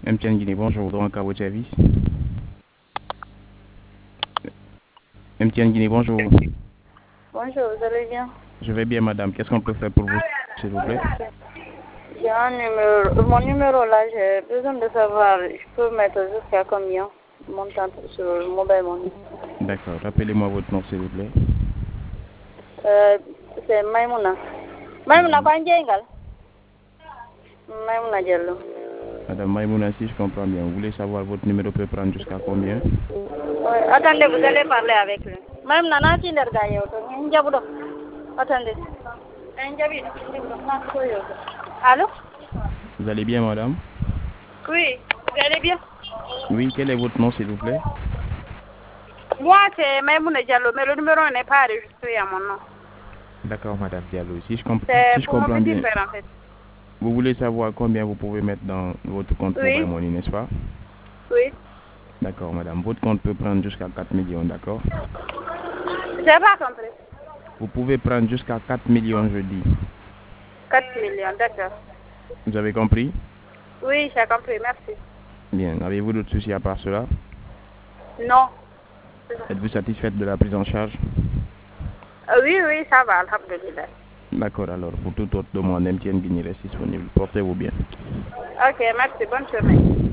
MTN Guinée, bonjour, donc à votre service. MTN Guinée, bonjour. Bonjour, vous allez bien? Je vais bien, madame. Qu'est-ce qu'on peut faire pour vous, s'il vous plaît? J'ai un numéro. Mon numéro là, j'ai besoin de savoir, je peux mettre jusqu'à combien montant sur le mobile money? D'accord. Rappelez-moi votre nom, s'il vous plaît. C'est Maimouna. Maimouna, pas un Maimouna Diallo. Madame Maïmouna, si je comprends bien, vous voulez savoir votre numéro peut prendre jusqu'à combien? Oui, attendez, vous allez parler avec lui. Maimouna, n'a pas de attendez. Allô? Vous allez bien, madame? Oui, vous allez bien? Oui, quel est votre nom, s'il vous plaît? Moi, c'est Maimouna Diallo, mais le numéro n'est pas enregistré à mon nom. D'accord, madame Diallo. Si C'est je pour mon comprends petit bien, frère, en fait. vous voulez savoir combien vous pouvez mettre dans votre compte Mobile Oui, Money, n'est-ce pas? oui. D'accord, madame. Votre compte peut prendre jusqu'à 4 millions, d'accord? J'ai pas compris. Vous pouvez prendre jusqu'à 4 millions, je dis. 4 millions, d'accord. Vous avez compris? Oui, j'ai compris, merci. Bien. Avez-vous d'autres soucis à part cela? Non. Êtes-vous satisfaite de la prise en charge? Oui, oui, ça va, alhamdulillah. D'accord, alors pour toute autre demande, MTN Guinée reste disponible. Portez-vous bien. Ok, merci, bonne journée.